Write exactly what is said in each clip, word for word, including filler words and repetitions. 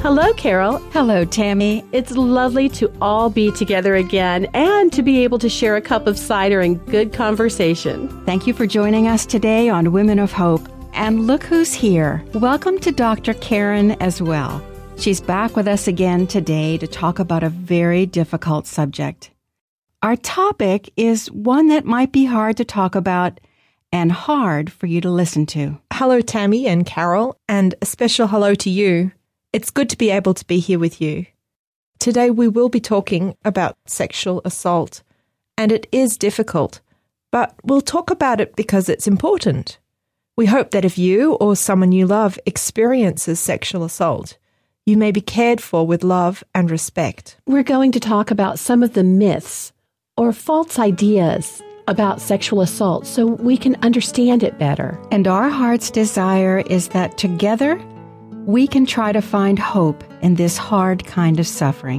Hello, Carol. Hello, Tammy. It's lovely to all be together again and to be able to share a cup of cider and good conversation. Thank you for joining us today on Women of Hope. And look who's here. Welcome to Doctor Karen as well. She's back with us again today to talk about a very difficult subject. Our topic is one that might be hard to talk about and hard for you to listen to. Hello, Tammy and Carol, and a special hello to you. It's good to be able to be here with you. Today we will be talking about sexual assault, and it is difficult, but we'll talk about it because it's important. We hope that if you or someone you love experiences sexual assault, you may be cared for with love and respect. We're going to talk about some of the myths or false ideas about sexual assault so we can understand it better. And our heart's desire is that together we can try to find hope in this hard kind of suffering.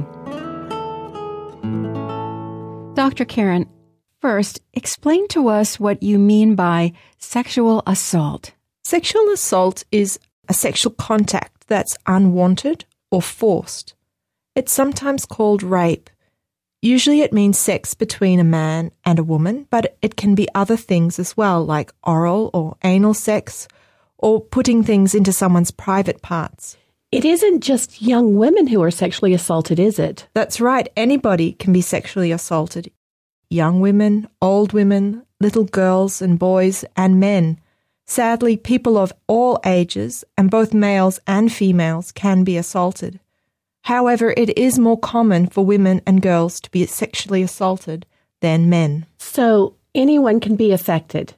Doctor Karen, first, explain to us what you mean by sexual assault. Sexual assault is a sexual contact that's unwanted or forced. It's sometimes called rape. Usually it means sex between a man and a woman, but it can be other things as well, like oral or anal sex, or putting things into someone's private parts. It isn't just young women who are sexually assaulted, is it? That's right. Anybody can be sexually assaulted. Young women, old women, little girls and boys and men. Sadly, people of all ages, and both males and females, can be assaulted. However, it is more common for women and girls to be sexually assaulted than men. So anyone can be affected.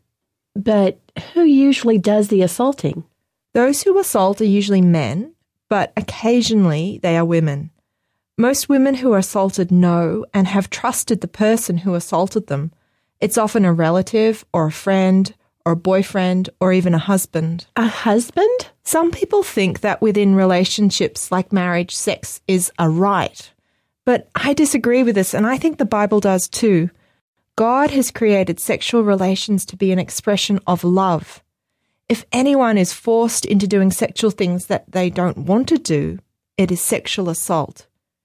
But who usually does the assaulting? Those who assault are usually men, but occasionally they are women. Most women who are assaulted know and have trusted the person who assaulted them. It's often a relative or a friend or a boyfriend or even a husband. A husband? Some people think that within relationships like marriage, sex is a right. But I disagree with this, and I think the Bible does too. God has created sexual relations to be an expression of love. If anyone is forced into doing sexual things that they don't want to do, it is sexual assault.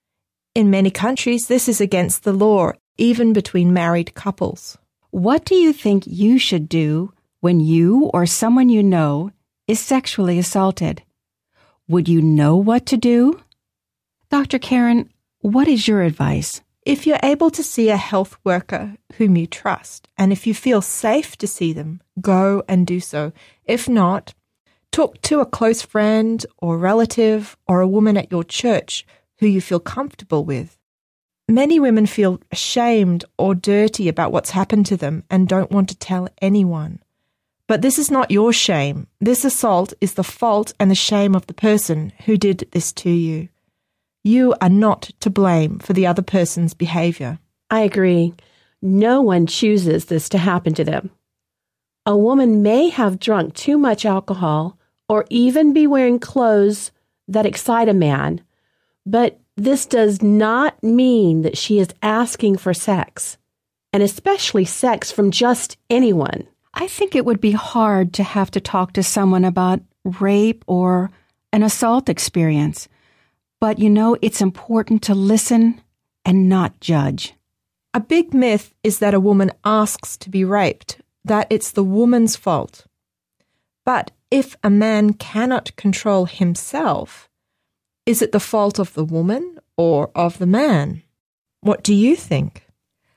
In many countries, this is against the law, even between married couples. What do you think you should do when you or someone you know is sexually assaulted? Would you know what to do? Doctor Karen, what is your advice? If you're able to see a health worker whom you trust, and if you feel safe to see them, go and do so. If not, talk to a close friend or relative or a woman at your church who you feel comfortable with. Many women feel ashamed or dirty about what's happened to them and don't want to tell anyone. But this is not your shame. This assault is the fault and the shame of the person who did this to you. You are not to blame for the other person's behavior. I agree. No one chooses this to happen to them. A woman may have drunk too much alcohol or even be wearing clothes that excite a man, but this does not mean that she is asking for sex, and especially sex from just anyone. I think it would be hard to have to talk to someone about rape or an assault experience. But, you know, it's important to listen and not judge. A big myth is that a woman asks to be raped, that it's the woman's fault. But if a man cannot control himself, is it the fault of the woman or of the man? What do you think?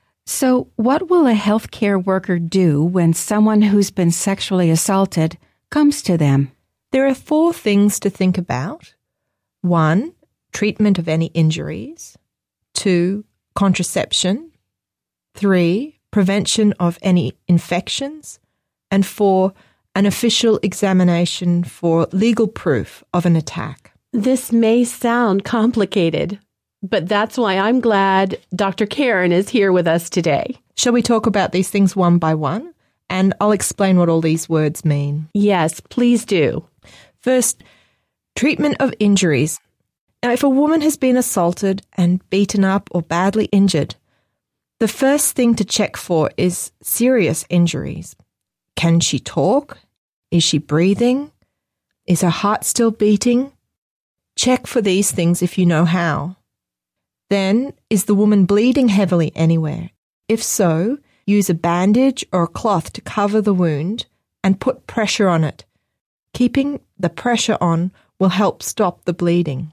So what will a healthcare worker do when someone who's been sexually assaulted comes to them? There are four things to think about. One, treatment of any injuries. Two, contraception. Three, prevention of any infections. And four, an official examination for legal proof of an attack. This may sound complicated, but that's why I'm glad Doctor Karen is here with us today. Shall we talk about these things one by one? And I'll explain what all these words mean. Yes, please do. First, treatment of injuries. Now, if a woman has been assaulted and beaten up or badly injured, the first thing to check for is serious injuries. Can she talk? Is she breathing? Is her heart still beating? Check for these things if you know how. Then, is the woman bleeding heavily anywhere? If so, use a bandage or a cloth to cover the wound and put pressure on it. Keeping the pressure on will help stop the bleeding.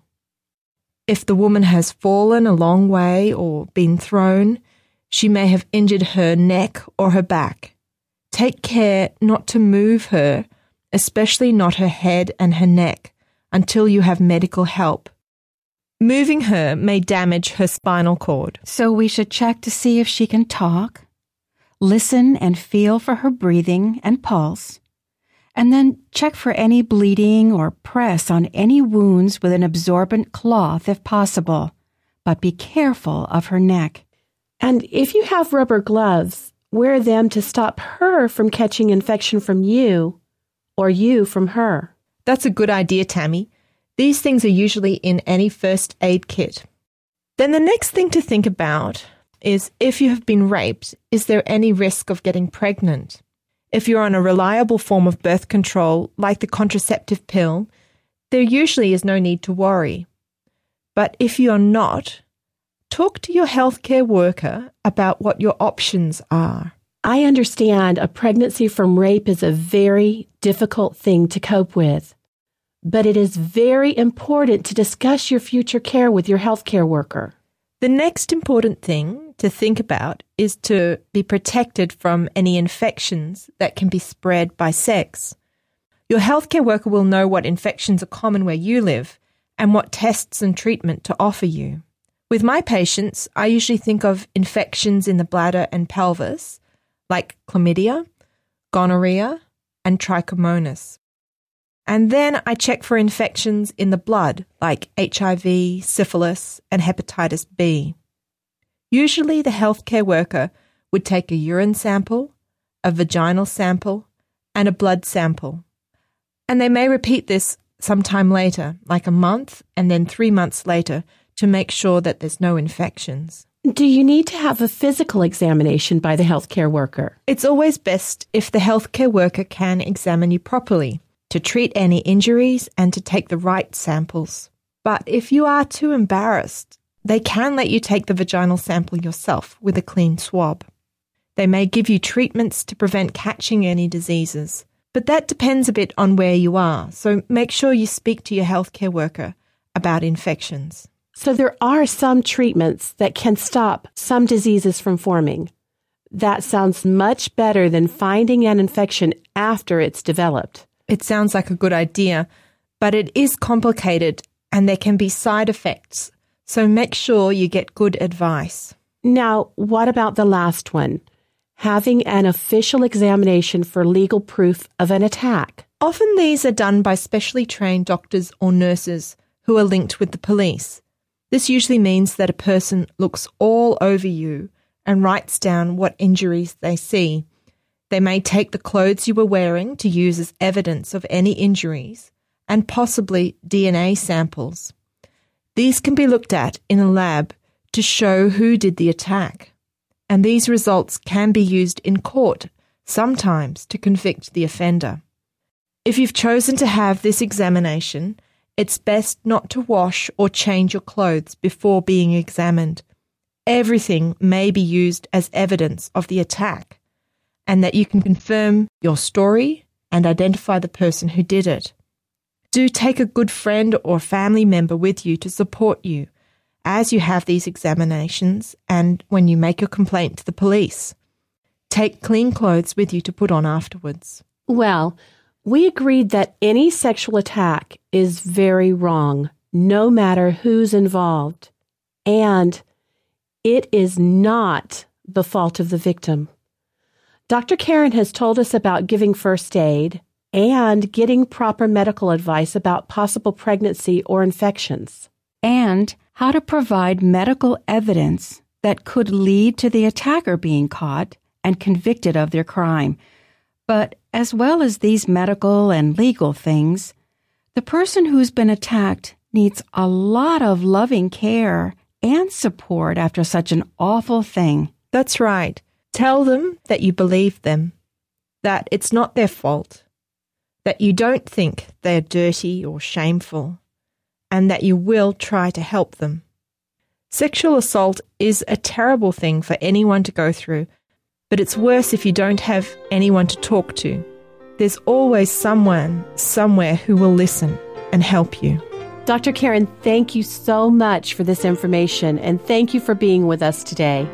If the woman has fallen a long way or been thrown, she may have injured her neck or her back. Take care not to move her, especially not her head and her neck, until you have medical help. Moving her may damage her spinal cord. So we should check to see if she can talk, listen and feel for her breathing and pulse, and then check for any bleeding or press on any wounds with an absorbent cloth if possible, but be careful of her neck. And if you have rubber gloves, wear them to stop her from catching infection from you or you from her. That's a good idea, Tammy. These things are usually in any first aid kit. Then the next thing to think about is if you have been raped, is there any risk of getting pregnant? If you're on a reliable form of birth control, like the contraceptive pill, there usually is no need to worry. But if you're not, talk to your healthcare worker about what your options are. I understand a pregnancy from rape is a very difficult thing to cope with, but it is very important to discuss your future care with your healthcare worker. The next important thing to think about is to be protected from any infections that can be spread by sex. Your healthcare worker will know what infections are common where you live and what tests and treatment to offer you. With my patients, I usually think of infections in the bladder and pelvis, like chlamydia, gonorrhea, and trichomonas. And then I check for infections in the blood, like H I V, syphilis, and hepatitis B. Usually the healthcare worker would take a urine sample, a vaginal sample, and a blood sample. And they may repeat this sometime later, like a month and then three months later, to make sure that there's no infections. Do you need to have a physical examination by the healthcare worker? It's always best if the healthcare worker can examine you properly, to treat any injuries and to take the right samples. But if you are too embarrassed, they can let you take the vaginal sample yourself with a clean swab. They may give you treatments to prevent catching any diseases, but that depends a bit on where you are, so make sure you speak to your healthcare worker about infections. So there are some treatments that can stop some diseases from forming. That sounds much better than finding an infection after it's developed. It sounds like a good idea, but it is complicated and there can be side effects, so make sure you get good advice. Now, what about the last one? Having an official examination for legal proof of an attack. Often these are done by specially trained doctors or nurses who are linked with the police. This usually means that a person looks all over you and writes down what injuries they see. They may take the clothes you were wearing to use as evidence of any injuries and possibly D N A samples. These can be looked at in a lab to show who did the attack, and these results can be used in court, sometimes to convict the offender. If you've chosen to have this examination, it's best not to wash or change your clothes before being examined. Everything may be used as evidence of the attack, and that you can confirm your story and identify the person who did it. Do take a good friend or family member with you to support you as you have these examinations and when you make your complaint to the police. Take clean clothes with you to put on afterwards. Well, we agreed that any sexual attack is very wrong, no matter who's involved. And it is not the fault of the victim. Doctor Karen has told us about giving first aid and getting proper medical advice about possible pregnancy or infections. And how to provide medical evidence that could lead to the attacker being caught and convicted of their crime. But as well as these medical and legal things, the person who's been attacked needs a lot of loving care and support after such an awful thing. That's right. Tell them that you believe them, that it's not their fault, that you don't think they're dirty or shameful, and that you will try to help them. Sexual assault is a terrible thing for anyone to go through, but it's worse if you don't have anyone to talk to. There's always someone, somewhere who will listen and help you. Doctor Karen, thank you so much for this information, and thank you for being with us today.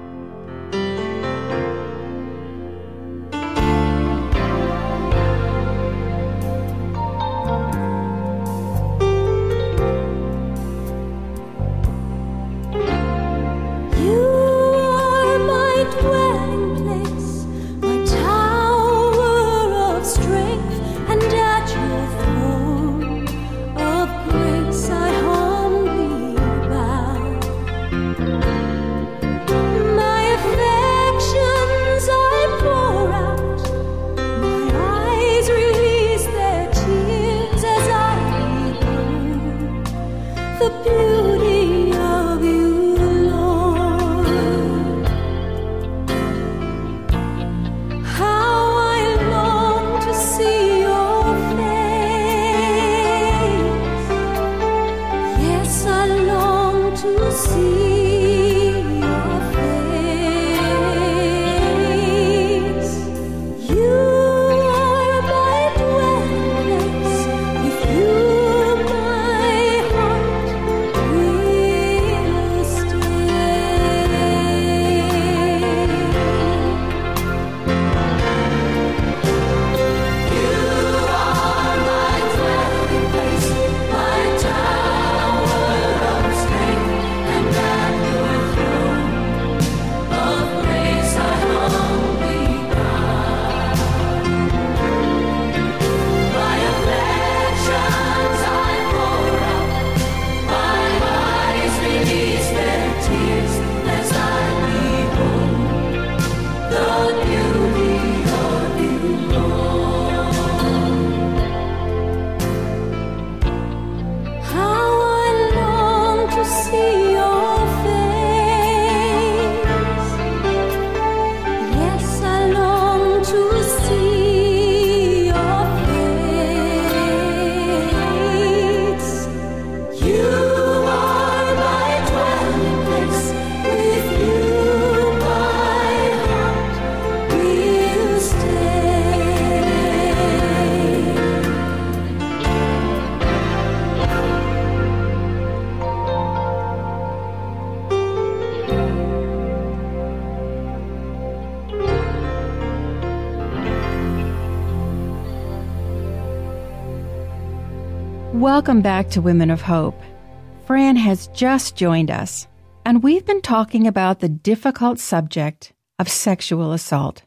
Welcome back to Women of Hope. Fran has just joined us, and we've been talking about the difficult subject of sexual assault.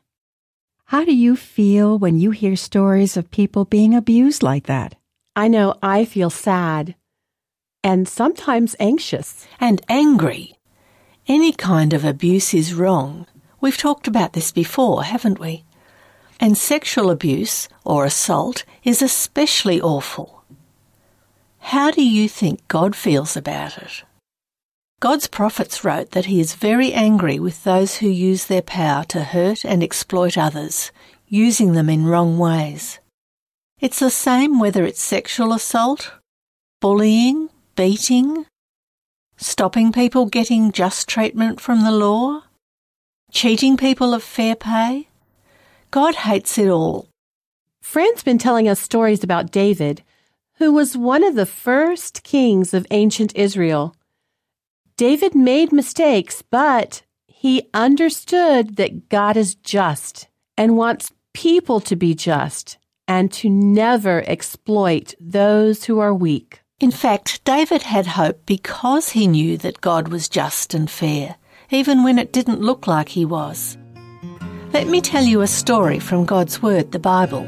How do you feel when you hear stories of people being abused like that? I know I feel sad and sometimes anxious. And angry. Any kind of abuse is wrong. We've talked about this before, haven't we? And sexual abuse, or assault, is especially awful. How do you think God feels about it? God's prophets wrote that he is very angry with those who use their power to hurt and exploit others, using them in wrong ways. It's the same whether it's sexual assault, bullying, beating, stopping people getting just treatment from the law, cheating people of fair pay. God hates it all. Fran's been telling us stories about David, who was one of the first kings of ancient Israel. David made mistakes, but he understood that God is just and wants people to be just and to never exploit those who are weak. In fact, David had hope because he knew that God was just and fair, even when it didn't look like he was. Let me tell you a story from God's Word, the Bible.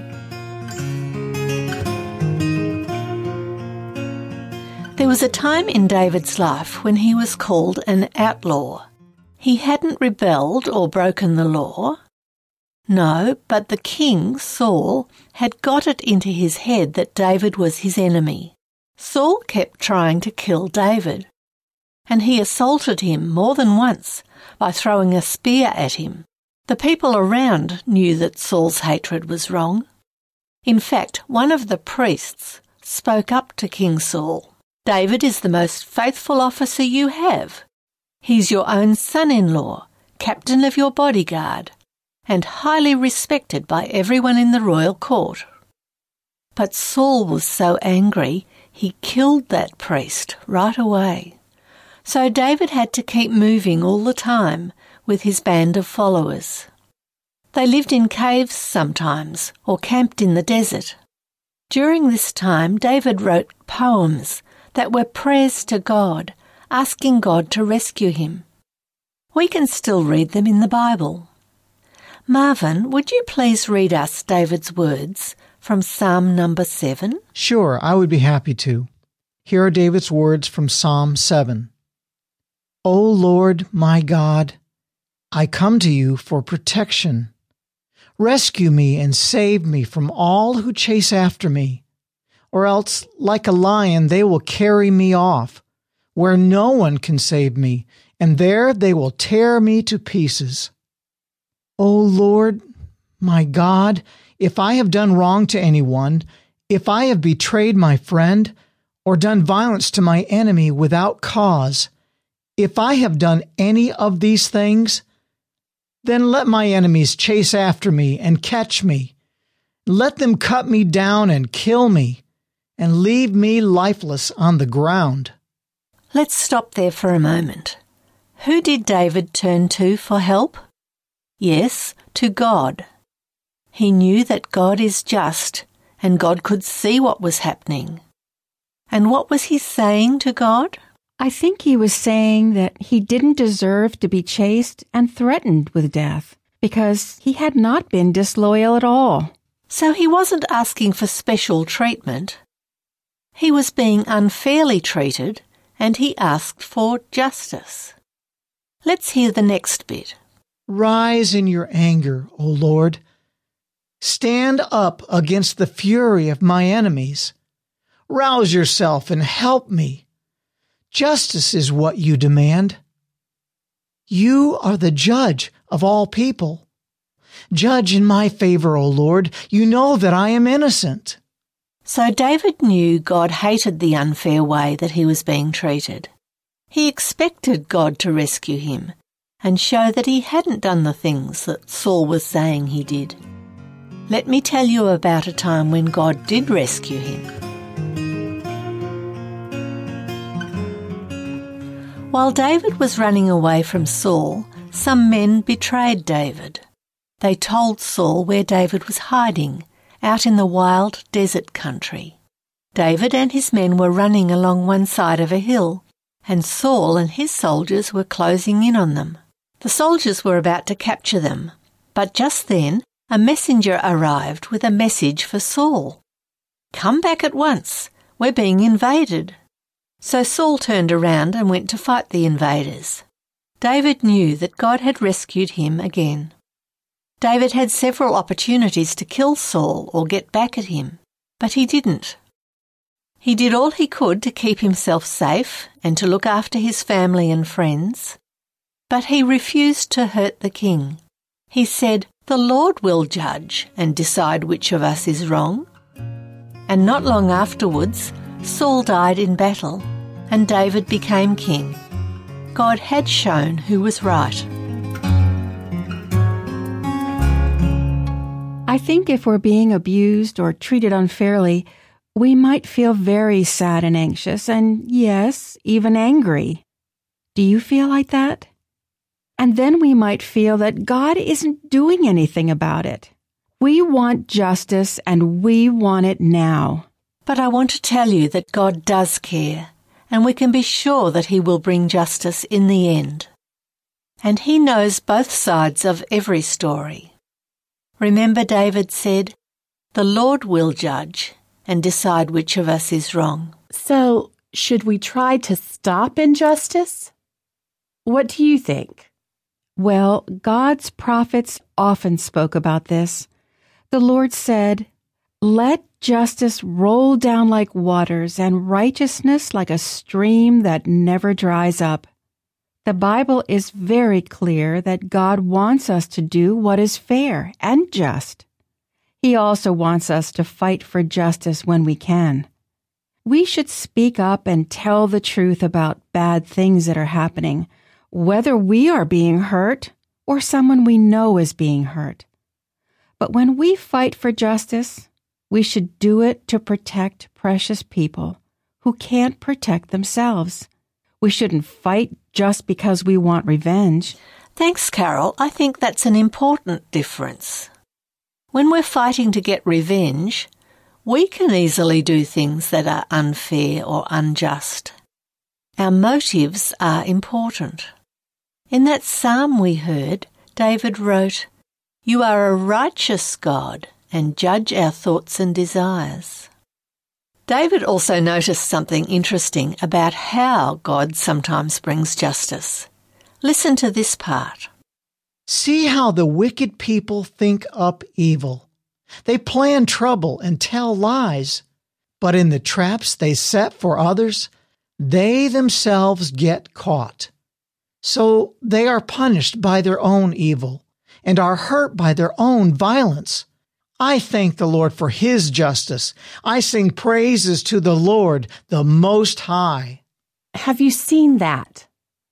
There was a time in David's life when he was called an outlaw. He hadn't rebelled or broken the law. No, but the king, Saul, had got it into his head that David was his enemy. Saul kept trying to kill David, and he assaulted him more than once by throwing a spear at him. The people around knew that Saul's hatred was wrong. In fact, one of the priests spoke up to King Saul. David is the most faithful officer you have. He's your own son-in-law, captain of your bodyguard, and highly respected by everyone in the royal court. But Saul was so angry, he killed that priest right away. So David had to keep moving all the time with his band of followers. They lived in caves sometimes, or camped in the desert. During this time, David wrote poems that were prayers to God, asking God to rescue him. We can still read them in the Bible. Marvin, would you please read us David's words from Psalm number seven? Sure, I would be happy to. Here are David's words from Psalm seven. O Lord, my God, I come to you for protection. Rescue me and save me from all who chase after me, or else, like a lion, they will carry me off, where no one can save me, and there they will tear me to pieces. O Lord, my God, if I have done wrong to anyone, if I have betrayed my friend, or done violence to my enemy without cause, if I have done any of these things, then let my enemies chase after me and catch me. Let them cut me down and kill me, and leave me lifeless on the ground. Let's stop there for a moment. Who did David turn to for help? Yes, to God. He knew that God is just, and God could see what was happening. And what was he saying to God? I think he was saying that he didn't deserve to be chased and threatened with death, because he had not been disloyal at all. So he wasn't asking for special treatment. He was being unfairly treated, and he asked for justice. Let's hear the next bit. Rise in your anger, O Lord. Stand up against the fury of my enemies. Rouse yourself and help me. Justice is what you demand. You are the judge of all people. Judge in my favor, O Lord. You know that I am innocent. So David knew God hated the unfair way that he was being treated. He expected God to rescue him and show that he hadn't done the things that Saul was saying he did. Let me tell you about a time when God did rescue him. While David was running away from Saul, some men betrayed David. They told Saul where David was hiding, out in the wild desert country. David and his men were running along one side of a hill, and Saul and his soldiers were closing in on them. The soldiers were about to capture them, but just then a messenger arrived with a message for Saul. "Come back at once, we're being invaded." So Saul turned around and went to fight the invaders. David knew that God had rescued him again. David had several opportunities to kill Saul or get back at him, but he didn't. He did all he could to keep himself safe and to look after his family and friends, but he refused to hurt the king. He said, "The Lord will judge and decide which of us is wrong." And not long afterwards, Saul died in battle, and David became king. God had shown who was right. I think if we're being abused or treated unfairly, we might feel very sad and anxious, and yes, even angry. Do you feel like that? And then we might feel that God isn't doing anything about it. We want justice, and we want it now. But I want to tell you that God does care, and we can be sure that he will bring justice in the end. And he knows both sides of every story. Remember, David said, "The Lord will judge and decide which of us is wrong." So, should we try to stop injustice? What do you think? Well, God's prophets often spoke about this. The Lord said, "Let justice roll down like waters and righteousness like a stream that never dries up." The Bible is very clear that God wants us to do what is fair and just. He also wants us to fight for justice when we can. We should speak up and tell the truth about bad things that are happening, whether we are being hurt or someone we know is being hurt. But when we fight for justice, we should do it to protect precious people who can't protect themselves. We shouldn't fight just because we want revenge. Thanks, Carol. I think that's an important difference. When we're fighting to get revenge, we can easily do things that are unfair or unjust. Our motives are important. In that psalm we heard, David wrote, "You are a righteous God and judge our thoughts and desires." David also noticed something interesting about how God sometimes brings justice. Listen to this part. See how the wicked people think up evil. They plan trouble and tell lies, but in the traps they set for others, they themselves get caught. So they are punished by their own evil and are hurt by their own violence. I thank the Lord for his justice. I sing praises to the Lord, the Most High. Have you seen that?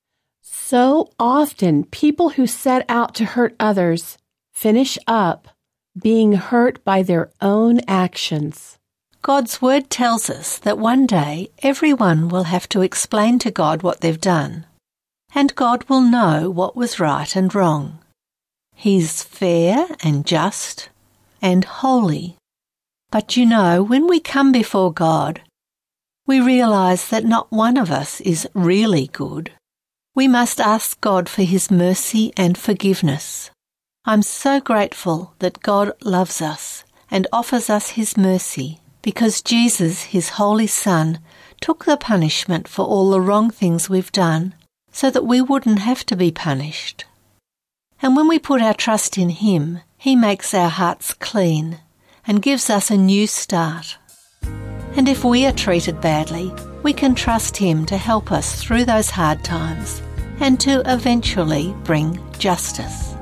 So often, people who set out to hurt others finish up being hurt by their own actions. God's word tells us that one day everyone will have to explain to God what they've done, and God will know what was right and wrong. He's fair and just and holy. But you know, when we come before God, we realize that not one of us is really good. We must ask God for his mercy and forgiveness. I'm so grateful that God loves us and offers us his mercy because Jesus, his holy Son, took the punishment for all the wrong things we've done so that we wouldn't have to be punished. And when we put our trust in him, he makes our hearts clean and gives us a new start. And if we are treated badly, we can trust him to help us through those hard times and to eventually bring justice.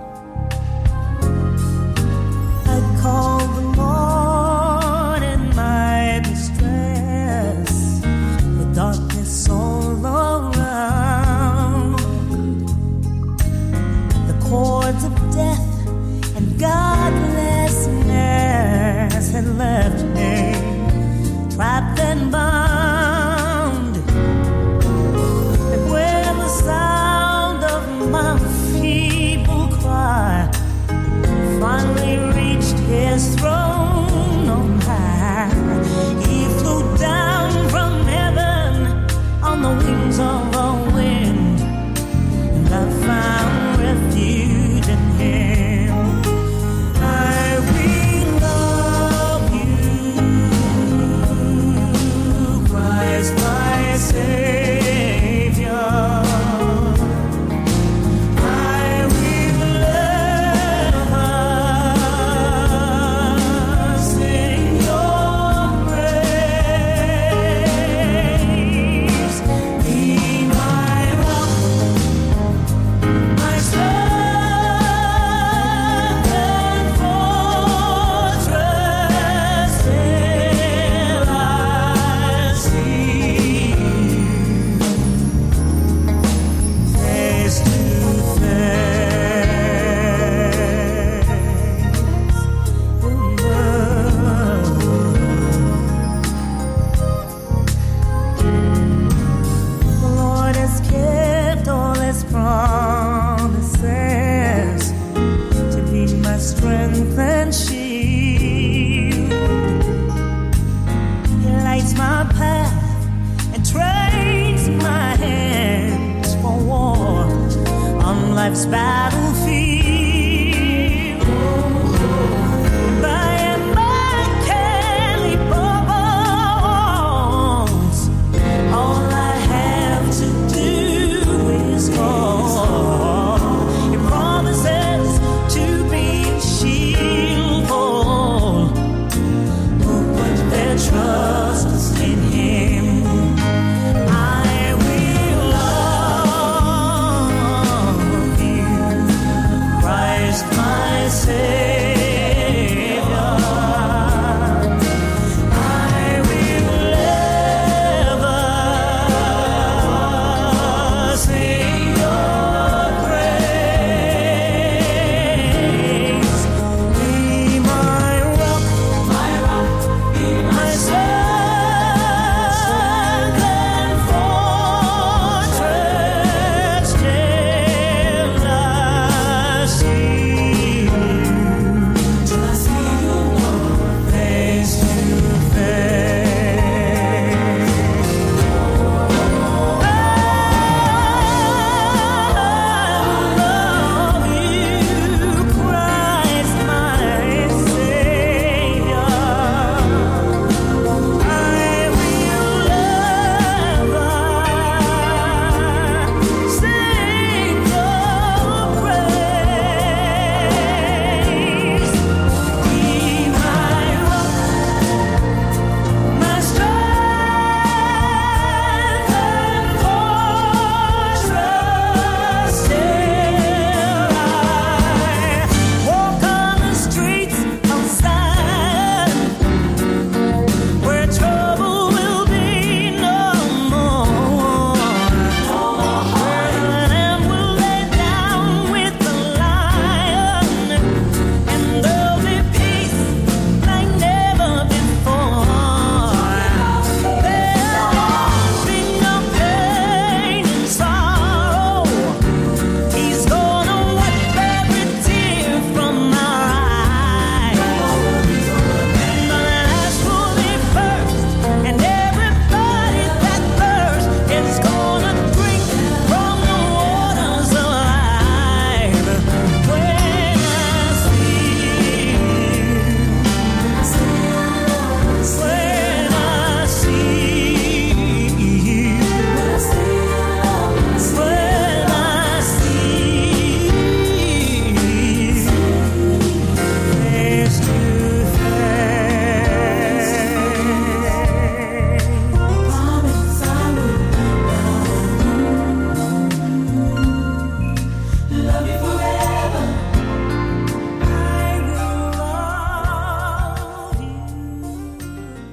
I call the morning my distress, the darkness all around, the cords of death and godlessness had left me trapped and bound, and when the sound of my feeble cry finally reached his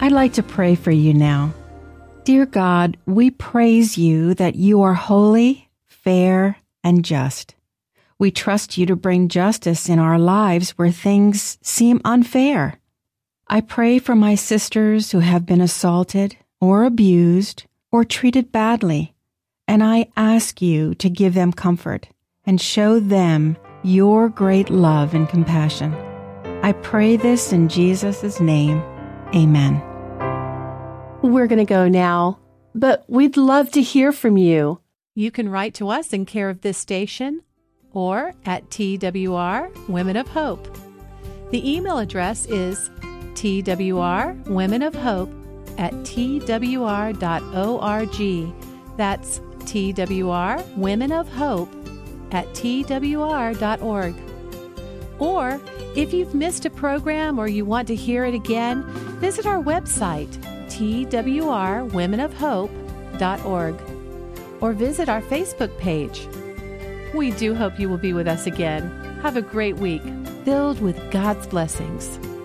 I'd like to pray for you now. Dear God, we praise you that you are holy, fair, and just. We trust you to bring justice in our lives where things seem unfair. I pray for my sisters who have been assaulted or abused or treated badly, and I ask you to give them comfort and show them your great love and compassion. I pray this in Jesus' name. Amen. We're going to go now, but we'd love to hear from you. You can write to us in care of this station or at T W R Women of Hope. The email address is T W R Women of Hope at T W R dot org. That's T W R Women of Hope at T W R dot org. Or if you've missed a program or you want to hear it again, visit our website, T W R Women of Hope dot org, or visit our Facebook page. We do hope you will be with us again. Have a great week, filled with God's blessings.